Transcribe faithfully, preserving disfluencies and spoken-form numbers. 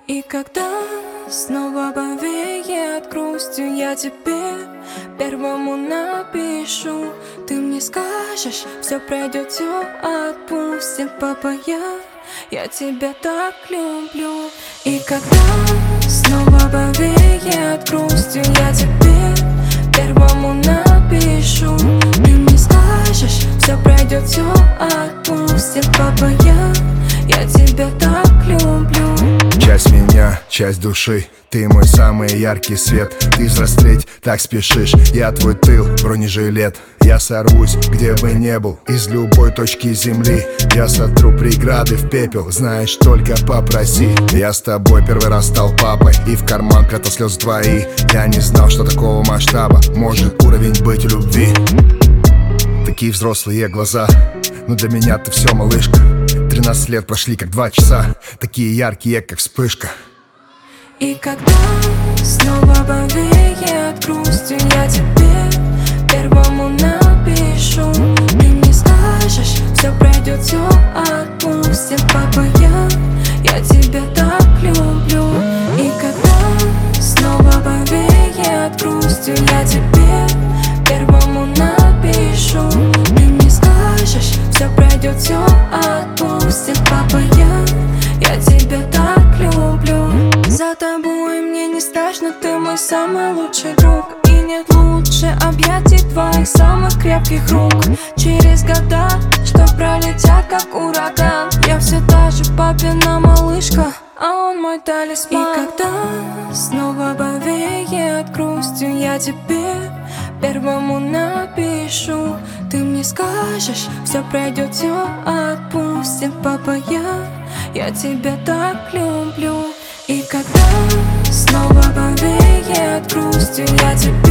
И когда снова повеет грустью, я тебе первому напишу. Ты мне скажешь, все пройдет, все отпустит, папа, я, я тебя так люблю. И когда снова повеет грустью, я тебе первому напишу. Ты мне скажешь, все пройдет, все отпустит, папа, я, я тебя так люблю. Часть меня, часть души, ты мой самый яркий свет. Ты взрослеть так спешишь, я твой тыл, бронежилет. Я сорвусь, где бы не был, из любой точки земли. Я сотру преграды в пепел, знаешь, только попроси. Я с тобой первый раз стал папой, и в карман прятал слезы твои. Я не знал, что такого масштаба может уровень быть у любви. Такие взрослые глаза, но для меня ты все, малышка. Тринадцать лет прошли как два часа, такие яркие, как вспышка. И когда снова повеет грустью, я тебе первому напишу. Ты мне скажешь, все пройдет, все отпустит, папа, я, я тебя так люблю. И когда снова повеет грустью, я тебе первому напишу. Ты мне скажешь, все пройдет, все отпустит, папа, я, я тебя так люблю. За тобой мне не страшно, ты мой самый лучший друг. И нет лучше объятий твоих самых крепких рук. Через года, что пролетят как ураган, я все та же папина малышка, а он мой талисман. И когда снова повеет грустью, я тебе первому напишу. Ты мне скажешь, все пройдет, все отпустит, папа, я, я тебя так люблю. И когда снова повеет грустью, я тебе